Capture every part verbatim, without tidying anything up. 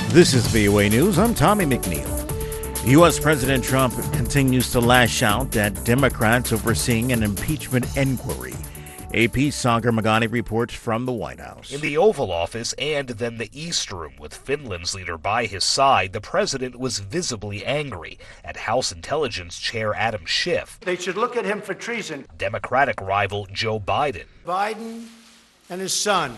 This is V O A News. I'm Tommy McNeil. U S. President Trump continues to lash out at Democrats overseeing an impeachment inquiry. A P's Sagar Meghani reports from the White House. In the Oval Office and then the East Room, with Finland's leader by his side, the president was visibly angry at House Intelligence Chair Adam Schiff. They should look at him for treason. Democratic rival Joe Biden. Biden and his son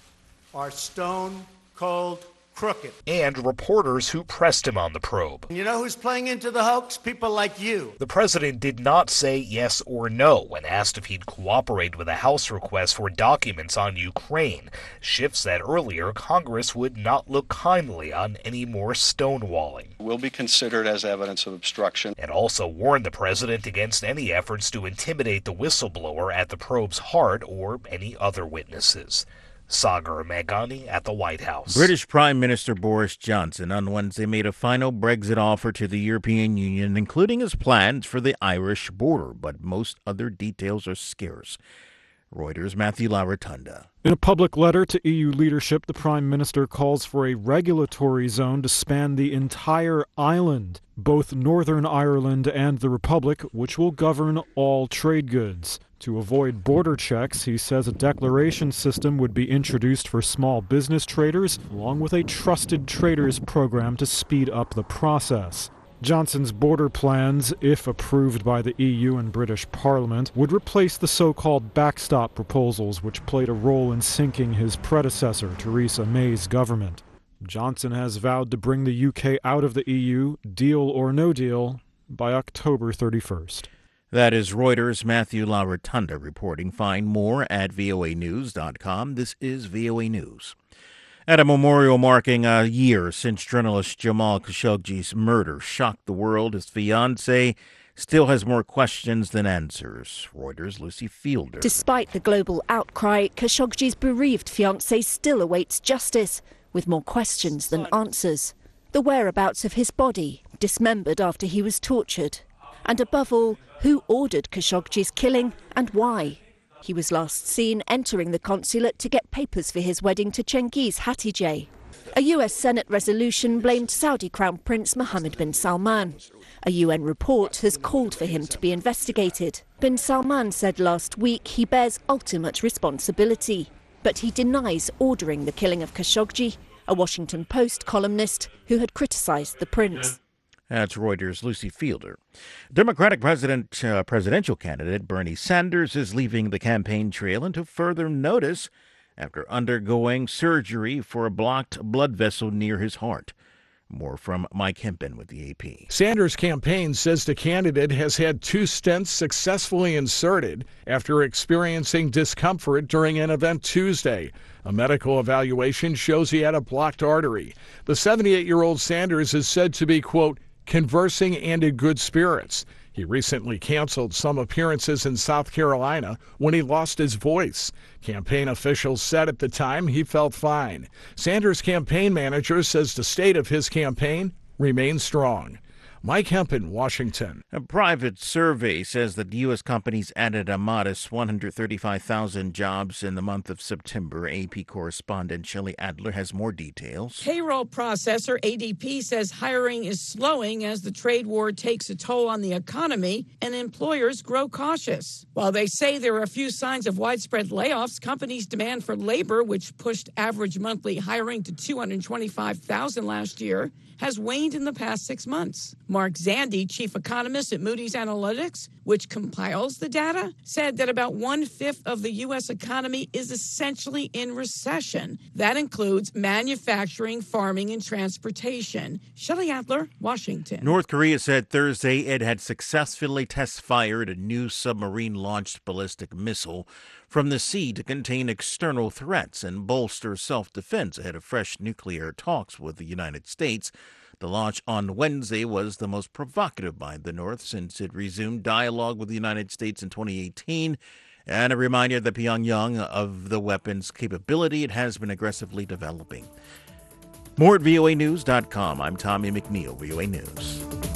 are stone cold crooked. And reporters who pressed him on the probe. You know who's playing into the hoax? People like you. The president did not say yes or no when asked if he'd cooperate with a House request for documents on Ukraine. Schiff said earlier Congress would not look kindly on any more stonewalling. Will be considered as evidence of obstruction. And also warned the president against any efforts to intimidate the whistleblower at the probe's heart or any other witnesses. Sagar Meghani at the White House. British Prime Minister Boris Johnson on Wednesday made a final Brexit offer to the European Union, including his plans for the Irish border, but most other details are scarce. Reuters' Matthew LaRotunda. In a public letter to E U leadership, the Prime Minister calls for a regulatory zone to span the entire island, both Northern Ireland and the Republic, which will govern all trade goods. To avoid border checks, he says a declaration system would be introduced for small business traders, along with a trusted traders program to speed up the process. Johnson's border plans, if approved by the E U and British Parliament, would replace the so-called backstop proposals, which played a role in sinking his predecessor, Theresa May's government. Johnson has vowed to bring the U K out of the E U, deal or no deal, by October thirty-first. That is Reuters' Matthew LaRotunda reporting. Find more at V O A news dot com. This is V O A News. At a memorial marking a year since journalist Jamal Khashoggi's murder shocked the world, his fiancée still has more questions than answers. Reuters' Lucy Fielder. Despite the global outcry, Khashoggi's bereaved fiancée still awaits justice, with more questions than answers. The whereabouts of his body, dismembered after he was tortured. And above all, who ordered Khashoggi's killing and why? He was last seen entering the consulate to get papers for his wedding to Cengiz Hatice. A U S Senate resolution blamed Saudi Crown Prince Mohammed bin Salman. A U N report has called for him to be investigated. Bin Salman said last week he bears ultimate responsibility, but he denies ordering the killing of Khashoggi, a Washington Post columnist who had criticized the prince. That's Reuters' Lucy Fielder. Democratic president, uh, presidential candidate Bernie Sanders is leaving the campaign trail into further notice after undergoing surgery for a blocked blood vessel near his heart. More from Mike Hempen with the A P. Sanders' campaign says the candidate has had two stents successfully inserted after experiencing discomfort during an event Tuesday. A medical evaluation shows he had a blocked artery. The seventy-eight-year-old Sanders is said to be, quote, conversing and in good spirits. He recently canceled some appearances in South Carolina when he lost his voice. Campaign officials said at the time he felt fine. Sanders' campaign manager says the state of his campaign remains strong. Mike Hempen, Washington. A private survey says that U S companies added a modest one hundred thirty-five thousand jobs in the month of September. A P correspondent Shelley Adler has more details. Payroll processor A D P says hiring is slowing as the trade war takes a toll on the economy and employers grow cautious. While they say there are a few signs of widespread layoffs, companies' demand for labor, which pushed average monthly hiring to two hundred twenty-five thousand last year, has waned in the past six months. Mark Zandi, chief economist at Moody's Analytics, which compiles the data, said that about one-fifth of the U S economy is essentially in recession. That includes manufacturing, farming, and transportation. Shelley Adler, Washington. North Korea said Thursday it had successfully test-fired a new submarine-launched ballistic missile from the sea to contain external threats and bolster self-defense ahead of fresh nuclear talks with the United States. The launch on Wednesday was the most provocative by the North since it resumed dialogue with the United States in twenty eighteen, and a reminder that Pyongyang of the weapon's capability it has been aggressively developing. More at V O A news dot com. I'm Tommy McNeil, V O A News.